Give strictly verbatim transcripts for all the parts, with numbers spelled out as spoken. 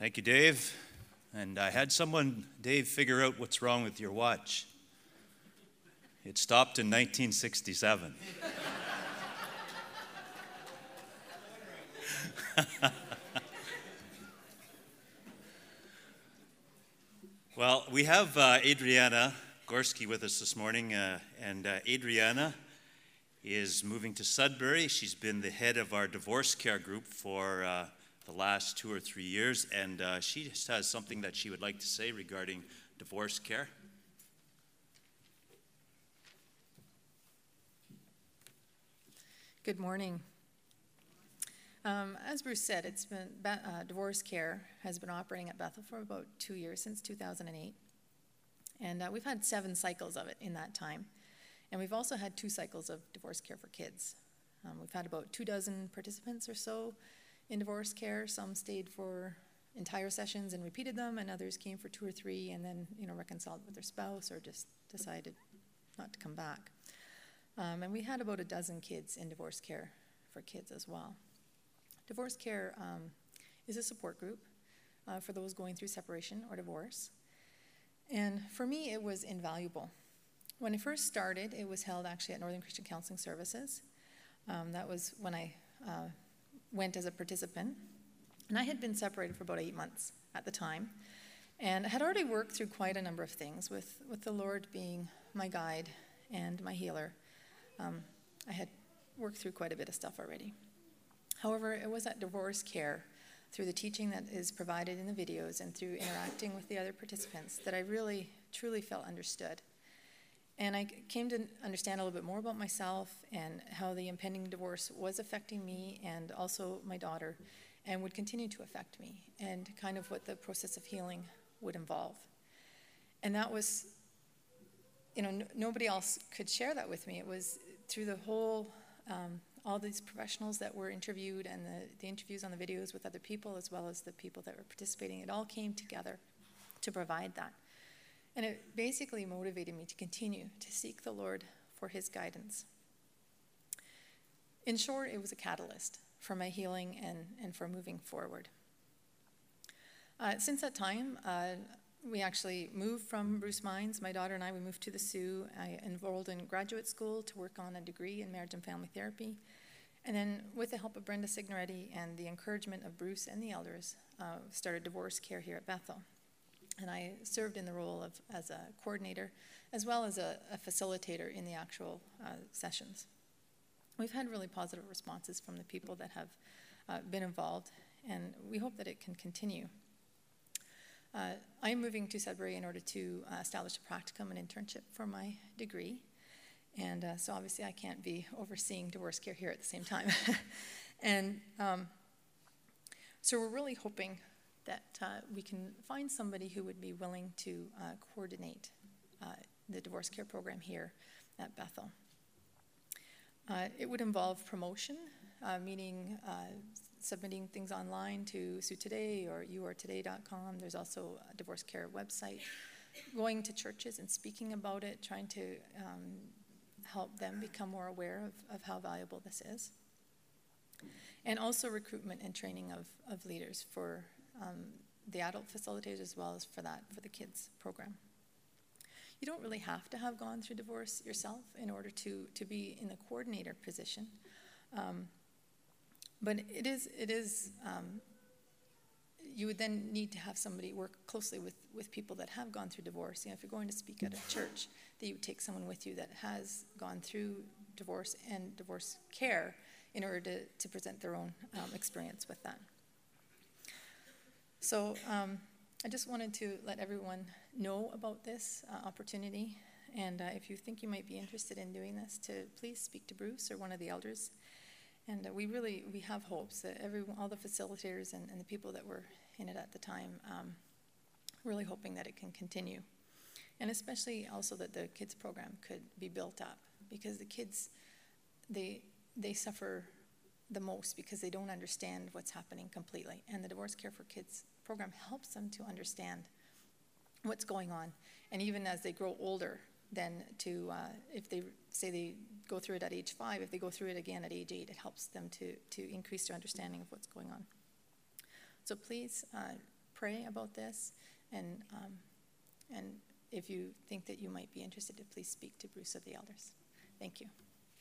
Thank you, Dave. And I had someone, Dave, figure out what's wrong with your watch. It stopped in nineteen sixty-seven. Well, we have uh, Adriana Gorski with us this morning, uh, and uh, Adriana is moving to Sudbury. She's been the head of our divorce care group for uh, the last two or three years, and uh, she just has something that she would like to say regarding divorce care. Good morning. Um, as Bruce said, it's been uh, divorce care has been operating at Bethel for about two years, since two thousand eight. And uh, we've had seven cycles of it in that time. And we've also had two cycles of divorce care for kids. Um, we've had about two dozen participants or so in divorce care. Some stayed for entire sessions and repeated them, and others came for two or three and then, you know, reconciled with their spouse or just decided not to come back. Um, and we had about a dozen kids in divorce care for kids as well. Divorce care um, is a support group uh, for those going through separation or divorce. And for me, it was invaluable. When I first started, it was held actually at Northern Christian Counseling Services. Um, that was when I uh, went as a participant. And I had been separated for about eight months at the time. And I had already worked through quite a number of things, with, with the Lord being my guide and my healer. Um, I had worked through quite a bit of stuff already. However, it was at divorce care, through the teaching that is provided in the videos and through interacting with the other participants, that I really, truly felt understood. And I came to understand a little bit more about myself and how the impending divorce was affecting me and also my daughter, and would continue to affect me, and kind of what the process of healing would involve. And that was, you know, n- nobody else could share that with me. It was through the whole, um, all these professionals that were interviewed and the, the interviews on the videos with other people, as well as the people that were participating. It all came together to provide that. And it basically motivated me to continue to seek the Lord for his guidance. In short, it was a catalyst for my healing and, and for moving forward. Uh, since that time, uh, we actually moved from Bruce Mines. My daughter and I, we moved to the Sioux. I enrolled in graduate school to work on a degree in marriage and family therapy. And then with the help of Brenda Signoretti and the encouragement of Bruce and the elders, uh, started divorce care here at Bethel. And I served in the role of as a coordinator, as well as a, a facilitator in the actual uh, sessions. We've had really positive responses from the people that have uh, been involved, and we hope that it can continue. Uh, I'm moving to Sudbury in order to uh, establish a practicum and internship for my degree. And uh, so obviously I can't be overseeing divorce care here at the same time. and um, so we're really hoping that uh, we can find somebody who would be willing to uh, coordinate uh, the divorce care program here at Bethel. Uh, it would involve promotion, uh, meaning uh, submitting things online to Sue Today or you are today dot com. There's also a divorce care website. Going to churches and speaking about it, trying to um, help them become more aware of, of how valuable this is. And also recruitment and training of, of leaders for um, the adult facilitators as well as for that, for the kids program. You don't really have to have gone through divorce yourself in order to, to be in the coordinator position. Um, but it is, it is um, you would then need to have somebody work closely with, with people that have gone through divorce. You know, if you're going to speak at a church, that you would take someone with you that has gone through divorce and divorce care in order to, to present their own um, experience with that. So um, I just wanted to let everyone know about this uh, opportunity, and uh, if you think you might be interested in doing this, to please speak to Bruce or one of the elders. And uh, we really, we have hopes that everyone, all the facilitators and, and the people that were in it at the time, um, really hoping that it can continue. And especially also that the kids program could be built up, because the kids, they, they suffer the most because they don't understand what's happening completely. And the Divorce Care for Kids program helps them to understand what's going on. And even as they grow older, then to, uh, if they say they go through it at age five, if they go through it again at age eight, it helps them to, to increase their understanding of what's going on. So please uh, pray pray about this. And, um, and if you think that you might be interested, to please speak to Bruce or the elders. Thank you.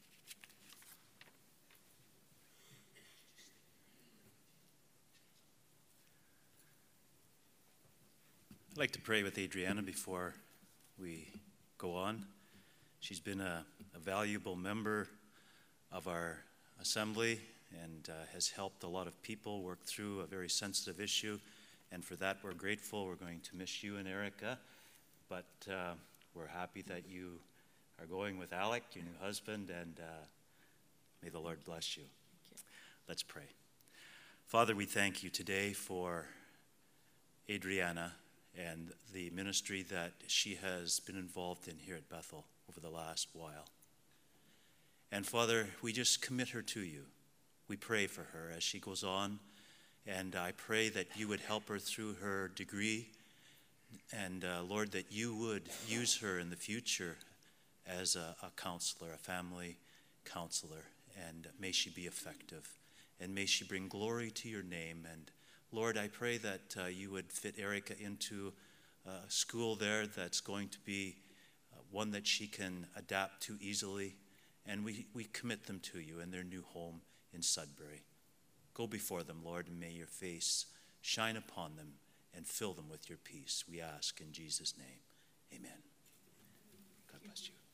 I'd like to pray with Adriana before we go on. She's been a, a valuable member of our assembly and uh, has helped a lot of people work through a very sensitive issue. And for that, we're grateful. We're going to miss you and Erica, but uh, we're happy that you are going with Alec, your new husband, and uh, may the Lord bless you. Thank you. Let's pray. Father, we thank you today for Adriana and the ministry that she has been involved in here at Bethel over the last while. And Father, we just commit her to you. We pray for her as she goes on, and I pray that you would help her through her degree, and uh, Lord, that you would use her in the future as a, a counselor, a family counselor, and may she be effective, and may she bring glory to your name. And Lord, I pray that uh, you would fit Erica into a school there that's going to be uh, one that she can adapt to easily. And we, we commit them to you in their new home in Sudbury. Go before them, Lord, and may your face shine upon them and fill them with your peace. We ask in Jesus' name. Amen. God bless you.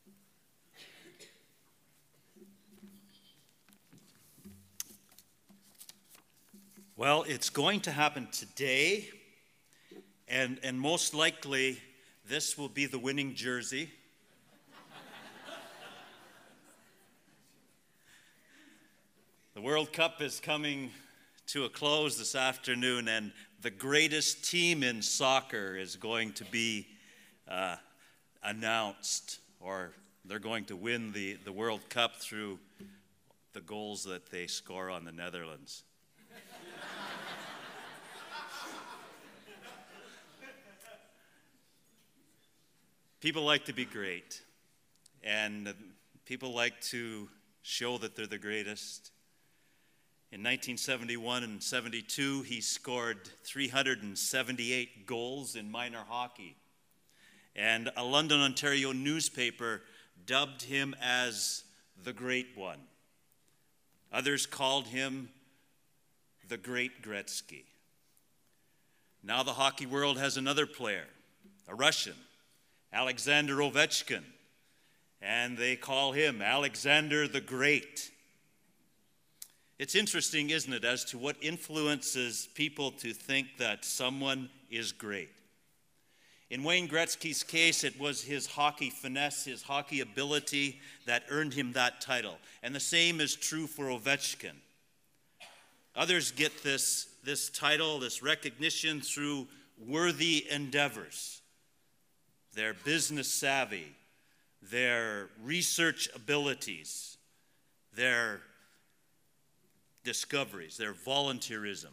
Well, it's going to happen today, and, and most likely this will be the winning jersey. The World Cup is coming to a close this afternoon, and the greatest team in soccer is going to be uh, announced, or they're going to win the, the World Cup through the goals that they score on the Netherlands. People like to be great, and people like to show that they're the greatest. In nineteen seventy-one and seventy-two, he scored three hundred seventy-eight goals in minor hockey. And a London, Ontario newspaper dubbed him as the Great One. Others called him the Great Gretzky. Now the hockey world has another player, a Russian, Alexander Ovechkin, and they call him Alexander the Great. It's interesting, isn't it, as to what influences people to think that someone is great. In Wayne Gretzky's case, it was his hockey finesse, his hockey ability that earned him that title. And the same is true for Ovechkin. Others get this, this title, this recognition through worthy endeavors, their business savvy, their research abilities, their discoveries, their volunteerism.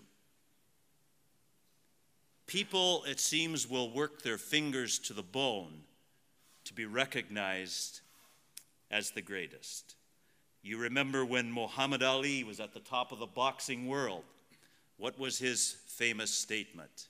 People, it seems, will work their fingers to the bone to be recognized as the greatest. You remember when Muhammad Ali was at the top of the boxing world. What was his famous statement?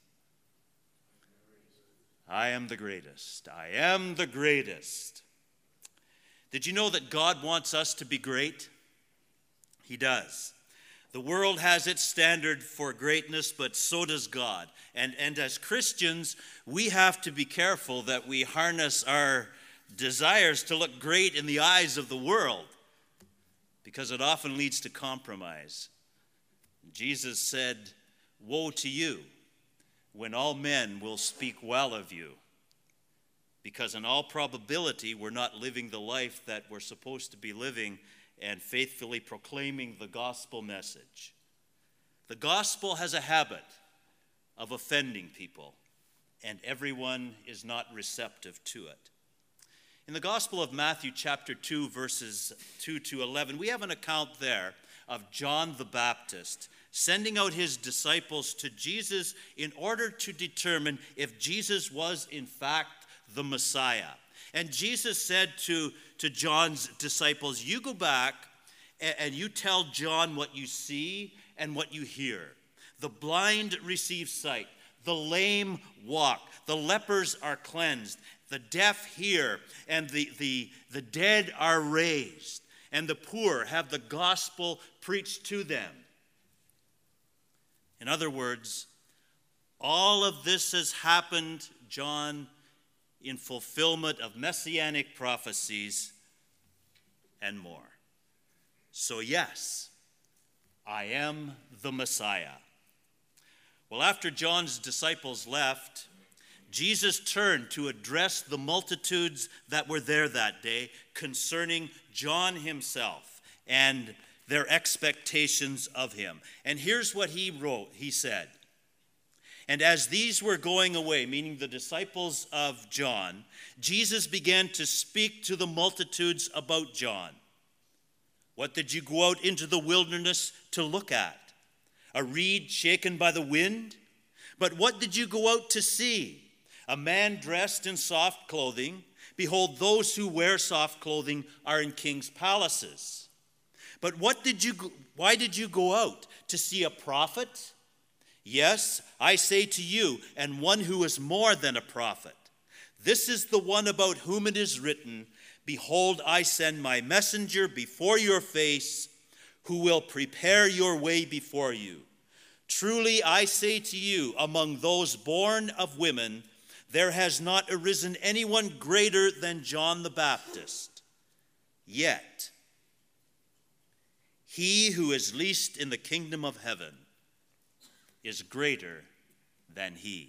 I am the greatest. I am the greatest. Did you know that God wants us to be great? He does. The world has its standard for greatness, but so does God. And, and as Christians, we have to be careful that we harness our desires to look great in the eyes of the world, because it often leads to compromise. Jesus said, "Woe to you when all men will speak well of you," because in all probability, we're not living the life that we're supposed to be living and faithfully proclaiming the gospel message. The gospel has a habit of offending people, and everyone is not receptive to it. In the Gospel of Matthew chapter two, verses two to eleven, we have an account there of John the Baptist sending out his disciples to Jesus in order to determine if Jesus was in fact the Messiah. And Jesus said to, to John's disciples, "You go back and, and you tell John what you see and what you hear. The blind receive sight. The lame walk. The lepers are cleansed. The deaf hear. And the, the, the dead are raised. And the poor have the gospel preached to them. In other words, all of this has happened, John, in fulfillment of messianic prophecies and more. So yes, I am the Messiah. Well, after John's disciples left, Jesus turned to address the multitudes that were there that day concerning John himself and their expectations of him. And here's what he wrote. He said, "And as these were going away," meaning the disciples of John, "Jesus began to speak to the multitudes about John. What did you go out into the wilderness to look at? A reed shaken by the wind? But what did you go out to see? A man dressed in soft clothing? Behold, those who wear soft clothing are in kings' palaces. But what did you? Why did you go out? To see a prophet? Yes, I say to you, and one who is more than a prophet. This is the one about whom it is written, 'Behold, I send my messenger before your face, who will prepare your way before you.' Truly I say to you, among those born of women, there has not arisen anyone greater than John the Baptist. Yet, he who is least in the kingdom of heaven is greater than he."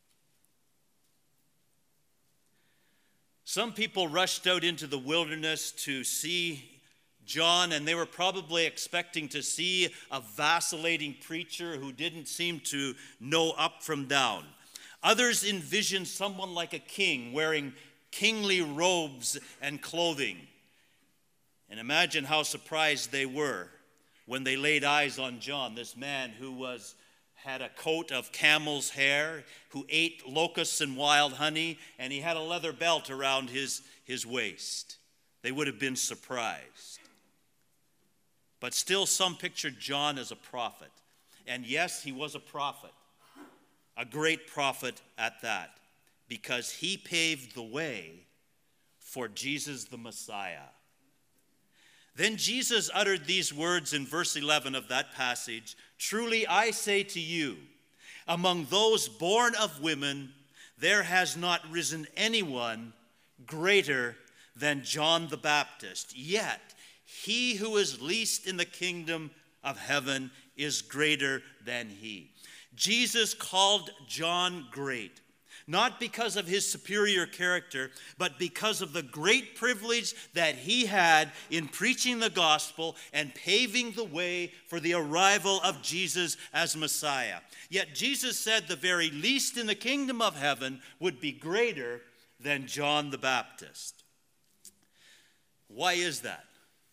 Some people rushed out into the wilderness to see John, and they were probably expecting to see a vacillating preacher who didn't seem to know up from down. Others envisioned someone like a king wearing kingly robes and clothing. And imagine how surprised they were when they laid eyes on John, this man who was had a coat of camel's hair, who ate locusts and wild honey, and he had a leather belt around his, his waist. They would have been surprised. But still, some pictured John as a prophet. And yes, he was a prophet, a great prophet at that, because he paved the way for Jesus the Messiah. Then Jesus uttered these words in verse eleven of that passage, "Truly I say to you, among those born of women, there has not risen anyone greater than John the Baptist. Yet he who is least in the kingdom of heaven is greater than he." Jesus called John great, not because of his superior character, but because of the great privilege that he had in preaching the gospel and paving the way for the arrival of Jesus as Messiah. Yet Jesus said the very least in the kingdom of heaven would be greater than John the Baptist. Why is that?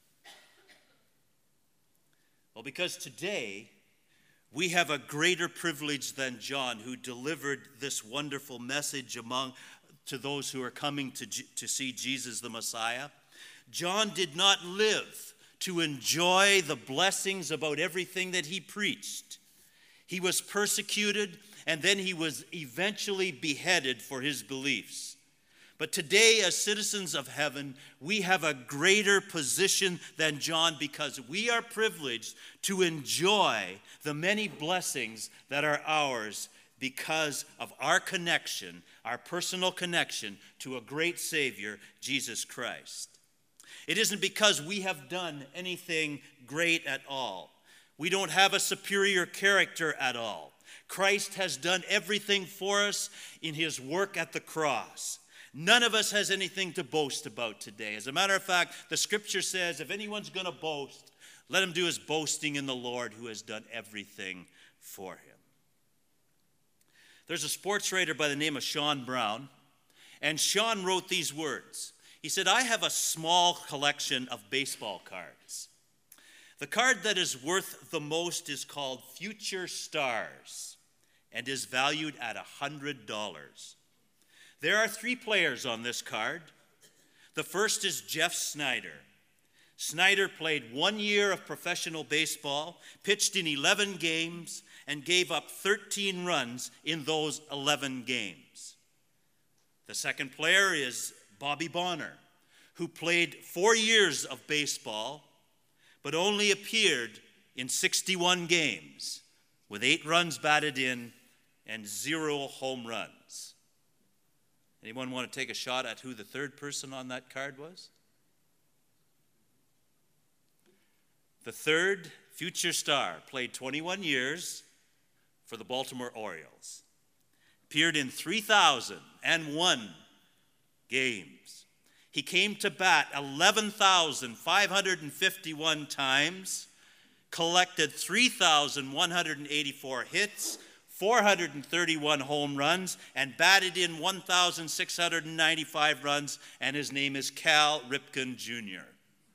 Well, because today we have a greater privilege than John, who delivered this wonderful message among to those who are coming to, to see Jesus the Messiah. John did not live to enjoy the blessings about everything that he preached. He was persecuted, and then he was eventually beheaded for his beliefs. But today, as citizens of heaven, we have a greater position than John because we are privileged to enjoy the many blessings that are ours because of our connection, our personal connection to a great Savior, Jesus Christ. It isn't because we have done anything great at all. We don't have a superior character at all. Christ has done everything for us in his work at the cross. None of us has anything to boast about today. As a matter of fact, the scripture says if anyone's going to boast, let him do his boasting in the Lord who has done everything for him. There's a sports writer by the name of Sean Brown, and Sean wrote these words. He said, "I have a small collection of baseball cards. The card that is worth the most is called Future Stars and is valued at one hundred dollars. There are three players on this card. The first is Jeff Snyder. Snyder played one year of professional baseball, pitched in eleven games, and gave up thirteen runs in those eleven games. The second player is Bobby Bonner, who played four years of baseball, but only appeared in sixty-one games, with eight runs batted in and zero home runs. Anyone want to take a shot at who the third person on that card was? The third future star played twenty-one years for the Baltimore Orioles, appeared in three thousand one games. He came to bat eleven thousand five hundred fifty-one times, collected three thousand one hundred eighty-four hits, four hundred thirty-one home runs, and batted in one thousand six hundred ninety-five runs, and his name is Cal Ripken Junior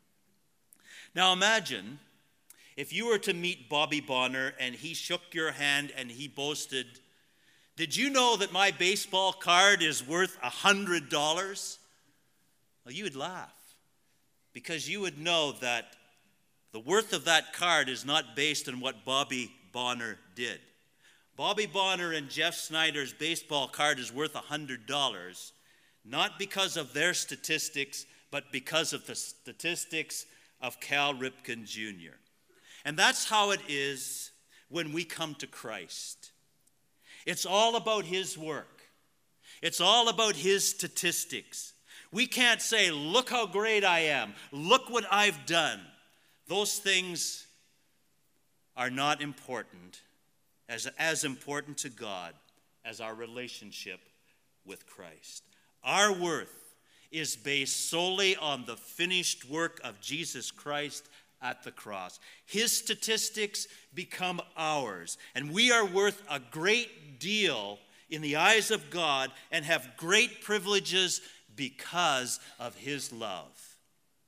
Now imagine if you were to meet Bobby Bonner and he shook your hand and he boasted, "Did you know that my baseball card is worth one hundred dollars? Well, you would laugh, because you would know that the worth of that card is not based on what Bobby Bonner did. Bobby Bonner and Jeff Snyder's baseball card is worth one hundred dollars, not because of their statistics, but because of the statistics of Cal Ripken Junior And that's how it is when we come to Christ. It's all about his work. It's all about his statistics. We can't say, "Look how great I am. Look what I've done." Those things are not important, as, as important to God as our relationship with Christ. Our worth is based solely on the finished work of Jesus Christ at the cross. His statistics become ours, and we are worth a great deal in the eyes of God and have great privileges because of his love.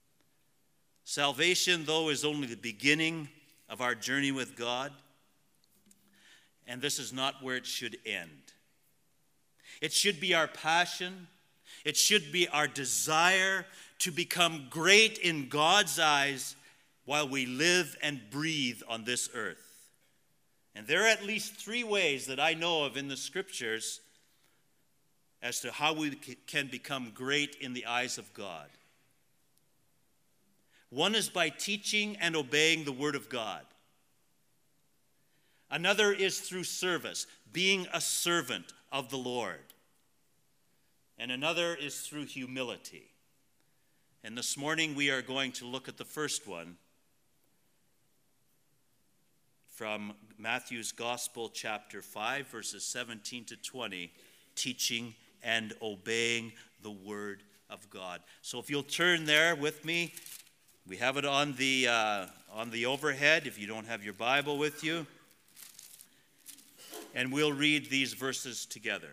Salvation, though, is only the beginning of our journey with God, and this is not where it should end. It should be our passion. It should be our desire to become great in God's eyes while we live and breathe on this earth. And there are at least three ways that I know of in the scriptures as to how we can become great in the eyes of God. One is by teaching and obeying the word of God. Another is through service, being a servant of the Lord. And another is through humility. And this morning we are going to look at the first one from Matthew's Gospel, chapter five, verses seventeen to twenty, teaching and obeying the word of God. So if you'll turn there with me, we have it on the uh, on the overhead if you don't have your Bible with you. And we'll read these verses together.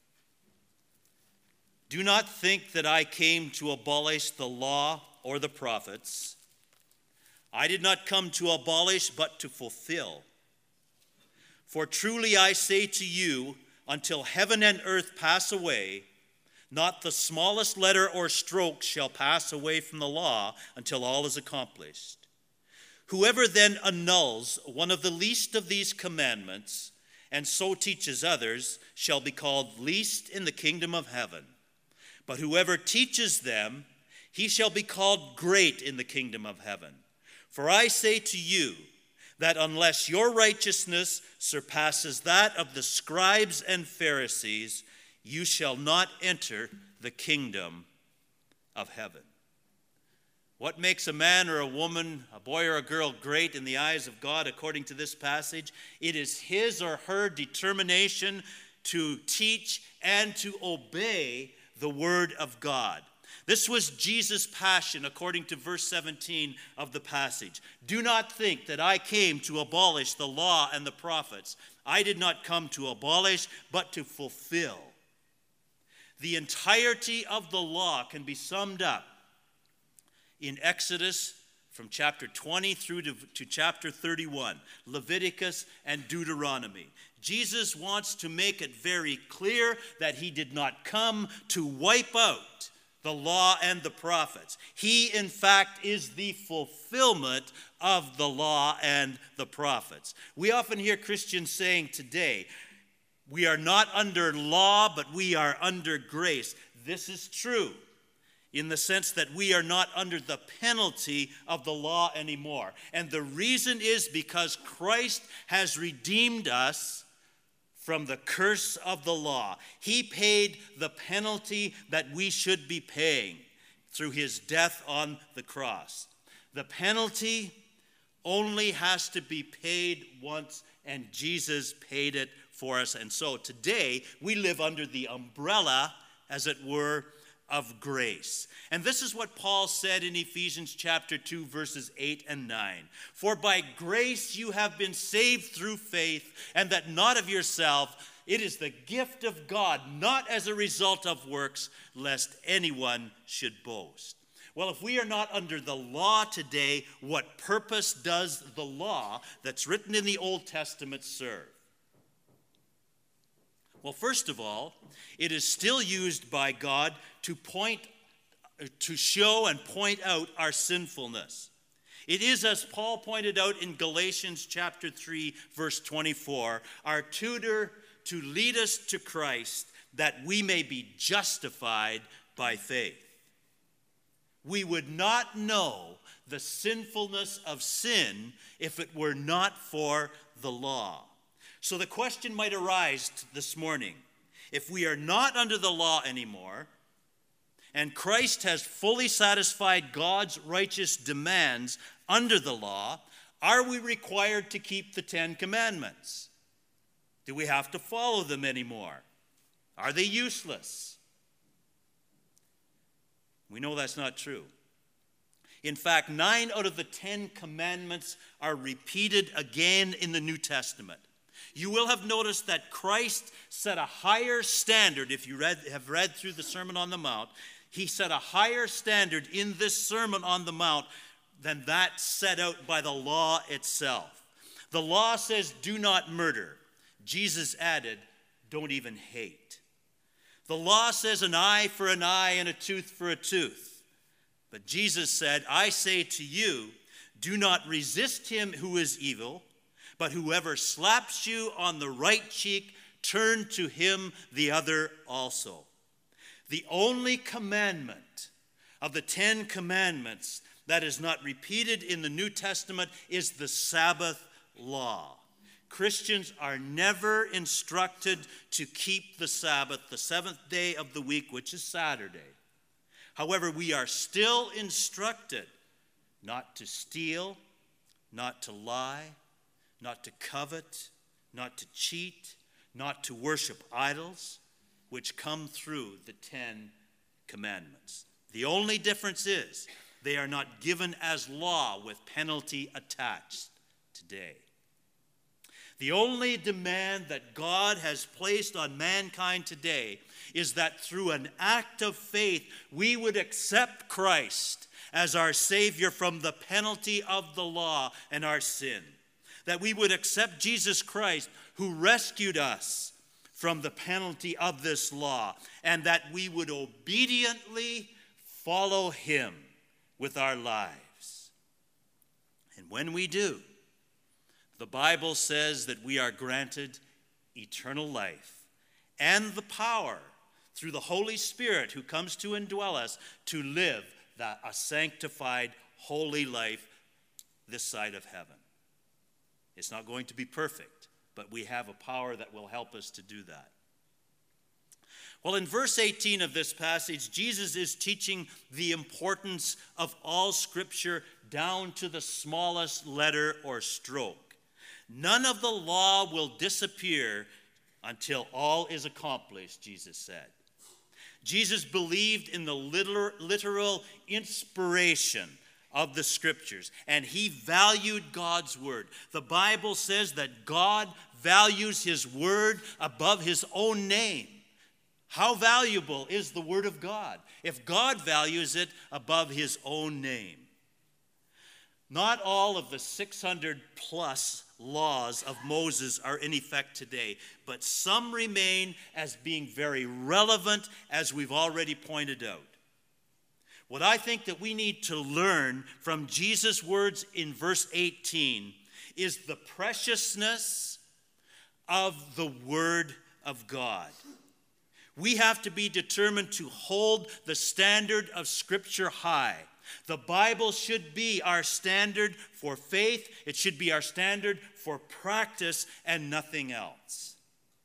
"Do not think that I came to abolish the law or the prophets. I did not come to abolish, but to fulfill. For truly I say to you, until heaven and earth pass away, not the smallest letter or stroke shall pass away from the law until all is accomplished. Whoever then annuls one of the least of these commandments and so teaches others shall be called least in the kingdom of heaven. But whoever teaches them, he shall be called great in the kingdom of heaven. For I say to you that unless your righteousness surpasses that of the scribes and Pharisees, you shall not enter the kingdom of heaven." What makes a man or a woman, a boy or a girl, great in the eyes of God according to this passage? It is his or her determination to teach and to obey the word of God. This was Jesus' passion according to verse seventeen of the passage. "Do not think that I came to abolish the law and the prophets. I did not come to abolish, but to fulfill." The entirety of the law can be summed up in Exodus from chapter twenty through to, to chapter thirty-one, Leviticus and Deuteronomy. Jesus wants to make it very clear that he did not come to wipe out the law and the prophets. He, in fact, is the fulfillment of the law and the prophets. We often hear Christians saying today, we are not under law, but we are under grace. This is true in the sense that we are not under the penalty of the law anymore. And the reason is because Christ has redeemed us from the curse of the law. He paid the penalty that we should be paying through his death on the cross. The penalty only has to be paid once, and Jesus paid it for us. And so today we live under the umbrella, as it were, of grace. And this is what Paul said in Ephesians chapter two, verses eight and nine. For by grace you have been saved through faith, and that not of yourself. It is the gift of God, not as a result of works, lest anyone should boast. Well, if we are not under the law today, what purpose does the law that's written in the Old Testament serve? Well, first of all, it is still used by God to point, to show and point out our sinfulness. It is, as Paul pointed out in Galatians chapter three, verse twenty-four, our tutor to lead us to Christ, that we may be justified by faith. We would not know the sinfulness of sin if it were not for the law. So the question might arise this morning, if we are not under the law anymore, and Christ has fully satisfied God's righteous demands under the law, are we required to keep the Ten Commandments? Do we have to follow them anymore? Are they useless? We know that's not true. In fact, nine out of the Ten Commandments are repeated again in the New Testament. You will have noticed that Christ set a higher standard. If you read, have read through the Sermon on the Mount, he set a higher standard in this Sermon on the Mount than that set out by the law itself. The law says, do not murder. Jesus added, don't even hate. The law says an eye for an eye and a tooth for a tooth. But Jesus said, I say to you, do not resist him who is evil, but whoever slaps you on the right cheek, turn to him the other also. The only commandment of the Ten Commandments that is not repeated in the New Testament is the Sabbath law. Christians are never instructed to keep the Sabbath, the seventh day of the week, which is Saturday. However, we are still instructed not to steal, not to lie, not to covet, not to cheat, not to worship idols, which come through the Ten Commandments. The only difference is they are not given as law with penalty attached today. The only demand that God has placed on mankind today is that through an act of faith, we would accept Christ as our Savior from the penalty of the law and our sin. That we would accept Jesus Christ, who rescued us from the penalty of this law, and that we would obediently follow him with our lives. And when we do, the Bible says that we are granted eternal life and the power through the Holy Spirit who comes to indwell us to live that, a sanctified, holy life this side of heaven. It's not going to be perfect, but we have a power that will help us to do that. Well, in verse eighteen of this passage, Jesus is teaching the importance of all Scripture down to the smallest letter or stroke. None of the law will disappear until all is accomplished, Jesus said. Jesus believed in the literal inspiration of the Scriptures, and he valued God's word. The Bible says that God values his word above his own name. How valuable is the word of God if God values it above his own name? Not all of the six hundred plus laws of Moses are in effect today, but some remain as being very relevant, as we've already pointed out. What I think that we need to learn from Jesus' words in verse eighteen is the preciousness of the Word of God. We have to be determined to hold the standard of Scripture high. The Bible should be our standard for faith. It should be our standard for practice and nothing else.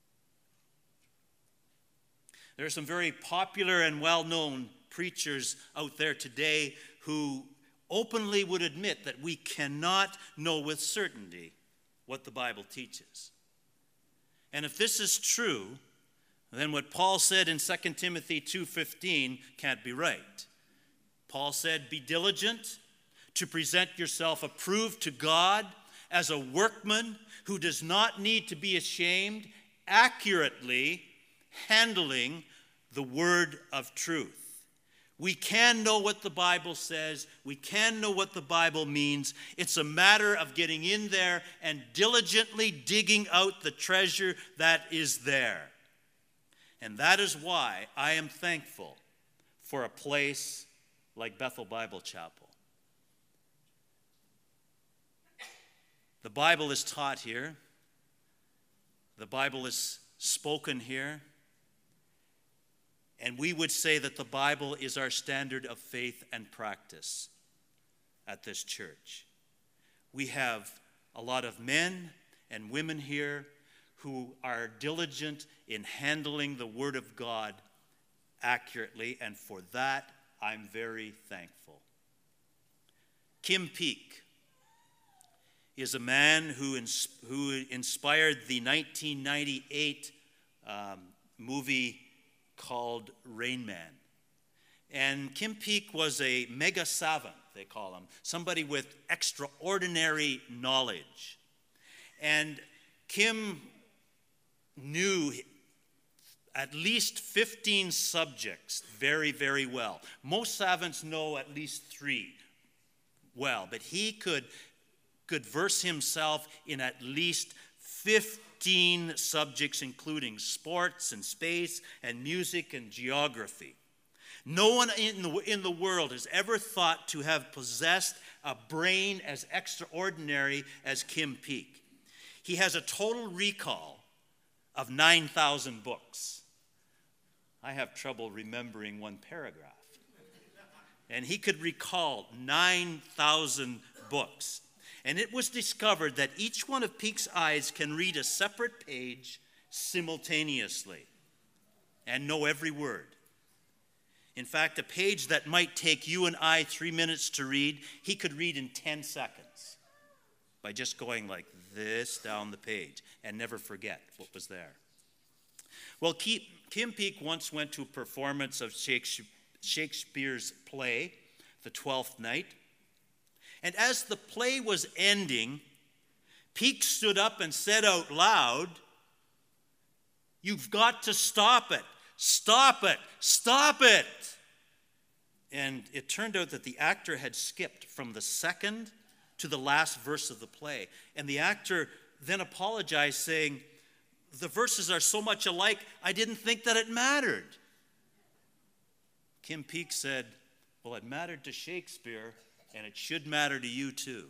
There are some very popular and well-known preachers out there today who openly would admit that we cannot know with certainty what the Bible teaches. And if this is true, then what Paul said in Second Timothy two fifteen can't be right. Paul said, "Be diligent to present yourself approved to God as a workman who does not need to be ashamed, accurately handling the word of truth." We can know what the Bible says. We can know what the Bible means. It's a matter of getting in there and diligently digging out the treasure that is there. And that is why I am thankful for a place like Bethel Bible Chapel. The Bible is taught here. The Bible is spoken here. And we would say that the Bible is our standard of faith and practice at this church. We have a lot of men and women here who are diligent in handling the Word of God accurately, and for that, I'm very thankful. Kim Peek is a man who, ins- who inspired the nineteen ninety-eight um, movie called Rain Man. And Kim Peek was a mega savant, they call him, somebody with extraordinary knowledge. And Kim knew at least fifteen subjects very, very well. Most savants know at least three well, but he could, could verse himself in at least fifteen subjects, including sports and space and music and geography. No one in the, in the world has ever thought to have possessed a brain as extraordinary as Kim Peek. He has a total recall of nine thousand books. I have trouble remembering one paragraph. And he could recall nine thousand books. And it was discovered that each one of Peek's eyes can read a separate page simultaneously and know every word. In fact, a page that might take you and I three minutes to read, he could read in ten seconds by just going like this down the page and never forget what was there. Well, Kim Peek once went to a performance of Shakespeare's play, The Twelfth Night. And as the play was ending, Peek stood up and said out loud, "You've got to stop it. Stop it. Stop it." And it turned out that the actor had skipped from the second to the last verse of the play. And the actor then apologized, saying, "The verses are so much alike, I didn't think that it mattered." Kim Peek said, "Well, it mattered to Shakespeare, and it should matter to you too."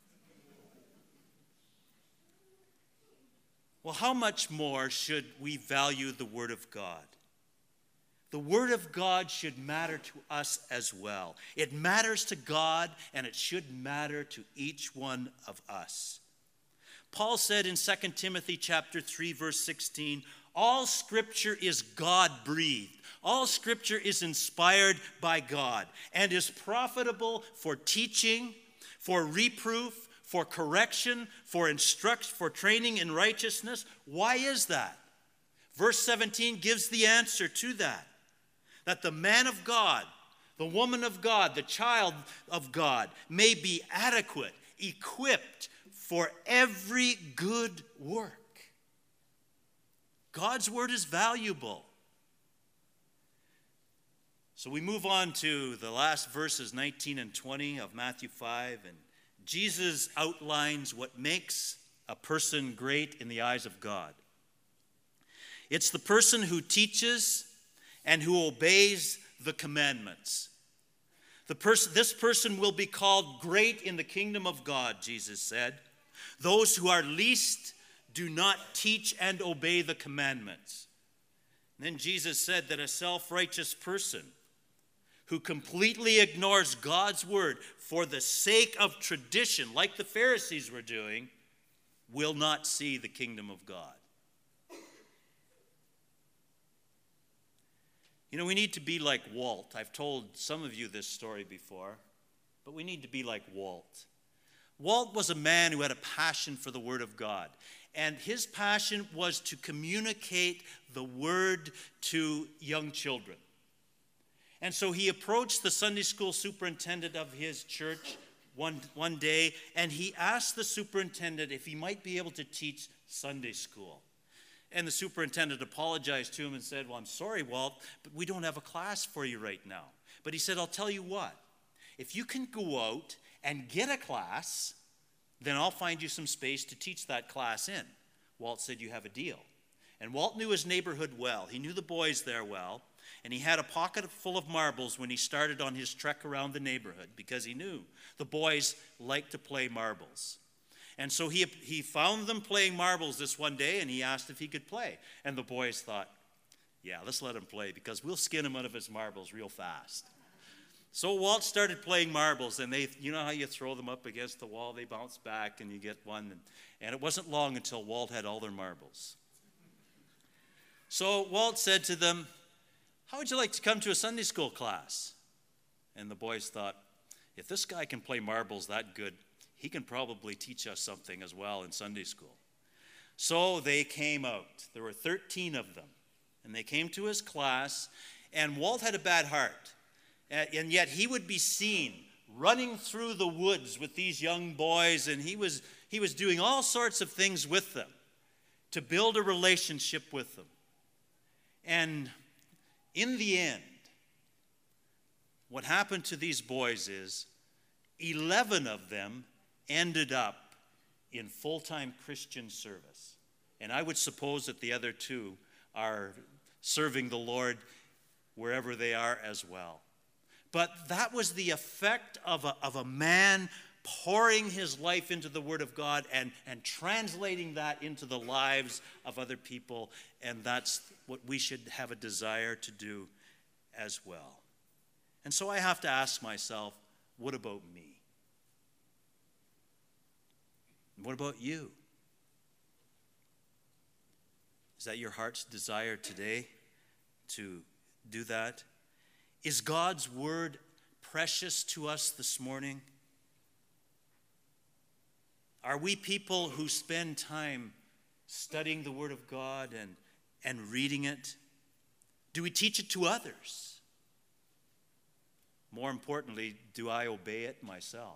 Well, how much more should we value the Word of God? The Word of God should matter to us as well. It matters to God, and it should matter to each one of us. Paul said in Second Timothy chapter three, verse sixteen, all Scripture is God-breathed. All Scripture is inspired by God and is profitable for teaching, for reproof, for correction, for instruction, for training in righteousness. Why is that? Verse seventeen gives the answer to that. That the man of God, the woman of God, the child of God may be adequate, equipped for every good work. God's word is valuable. So we move on to the last verses, nineteen and twenty of Matthew five, and Jesus outlines what makes a person great in the eyes of God. It's the person who teaches and who obeys the commandments. The person, this person will be called great in the kingdom of God, Jesus said. Those who are least do not teach and obey the commandments. And then Jesus said that a self-righteous person who completely ignores God's word for the sake of tradition, like the Pharisees were doing, will not see the kingdom of God. You know, we need to be like Walt. I've told some of you this story before, but we need to be like Walt. Walt was a man who had a passion for the Word of God, and his passion was to communicate the Word to young children. And so he approached the Sunday school superintendent of his church one, one day, and he asked the superintendent if he might be able to teach Sunday school. And the superintendent apologized to him and said, well, I'm sorry, Walt, but we don't have a class for you right now. But he said, I'll tell you what, if you can go out and get a class, then I'll find you some space to teach that class in. Walt said, you have a deal. And Walt knew his neighborhood well. He knew the boys there well. And he had a pocket full of marbles when he started on his trek around the neighborhood because he knew the boys liked to play marbles. And so he, he found them playing marbles this one day, and he asked if he could play. And the boys thought, yeah, let's let him play because we'll skin him out of his marbles real fast. So Walt started playing marbles, and they, you know how you throw them up against the wall, they bounce back, and you get one. And, and it wasn't long until Walt had all their marbles. So Walt said to them, how would you like to come to a Sunday school class? And the boys thought, if this guy can play marbles that good, he can probably teach us something as well in Sunday school. So they came out. There were thirteen of them. And they came to his class, and Walt had a bad heart. And yet he would be seen running through the woods with these young boys, and he was, he was doing all sorts of things with them to build a relationship with them. And in the end, what happened to these boys is eleven of them ended up in full-time Christian service. And I would suppose that the other two are serving the Lord wherever they are as well. But that was the effect of a, of a man pouring his life into the Word of God and, and translating that into the lives of other people. And that's what we should have a desire to do as well. And so I have to ask myself, what about me? What about you? Is that your heart's desire today to do that? Is God's word precious to us this morning? Are we people who spend time studying the word of God and, and reading it? Do we teach it to others? More importantly, do I obey it myself?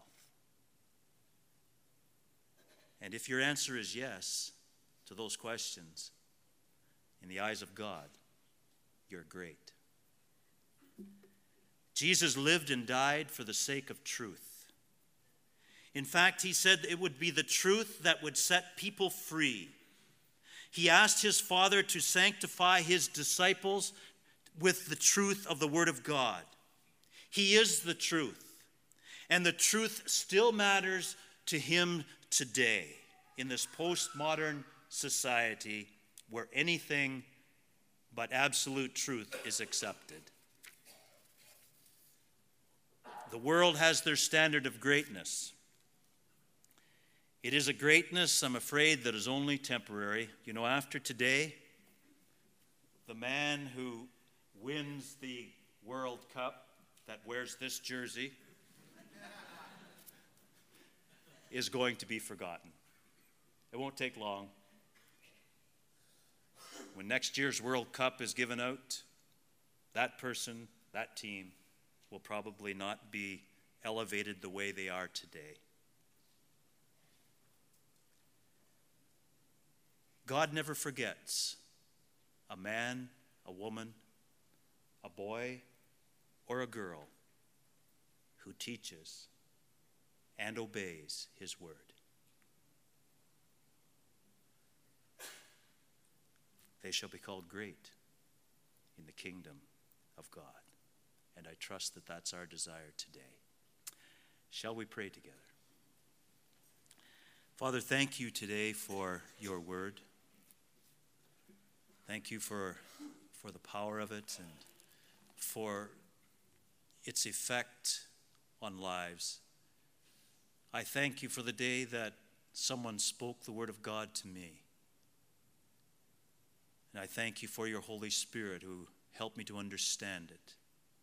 And if your answer is yes to those questions, in the eyes of God, you're great. Jesus lived and died for the sake of truth. In fact, he said it would be the truth that would set people free. He asked his Father to sanctify his disciples with the truth of the Word of God. He is the truth, and the truth still matters to him today in this postmodern society where anything but absolute truth is accepted. The world has their standard of greatness. It is a greatness, I'm afraid, that is only temporary. You know, after today, the man who wins the World Cup that wears this jersey is going to be forgotten. It won't take long. When next year's World Cup is given out, that person, that team, will probably not be elevated the way they are today. God never forgets a man, a woman, a boy, or a girl who teaches and obeys his word. They shall be called great in the kingdom of God. And I trust that that's our desire today. Shall we pray together? Father, thank you today for your word. Thank you for, for the power of it and for its effect on lives. I thank you for the day that someone spoke the word of God to me. And I thank you for your Holy Spirit who helped me to understand it.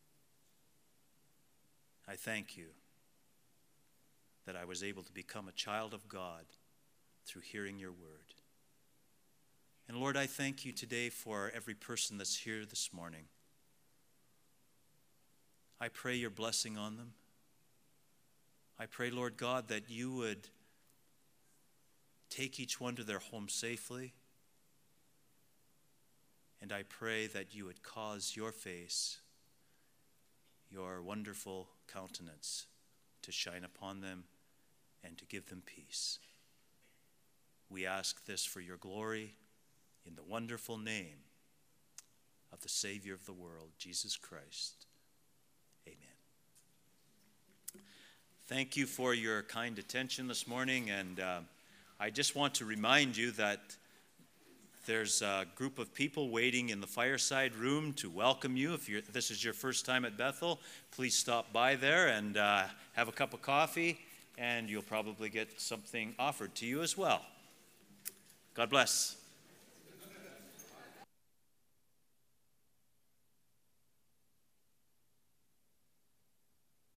I thank you that I was able to become a child of God through hearing your word. And Lord, I thank you today for every person that's here this morning. I pray your blessing on them. I pray, Lord God, that you would take each one to their home safely. And I pray that you would cause your face, your wonderful countenance, to shine upon them and to give them peace. We ask this for your glory in the wonderful name of the Savior of the world, Jesus Christ. Amen. Thank you for your kind attention this morning, and uh, I just want to remind you that there's a group of people waiting in the fireside room to welcome you. If, you're, if this is your first time at Bethel, please stop by there and uh, have a cup of coffee, and you'll probably get something offered to you as well. God bless.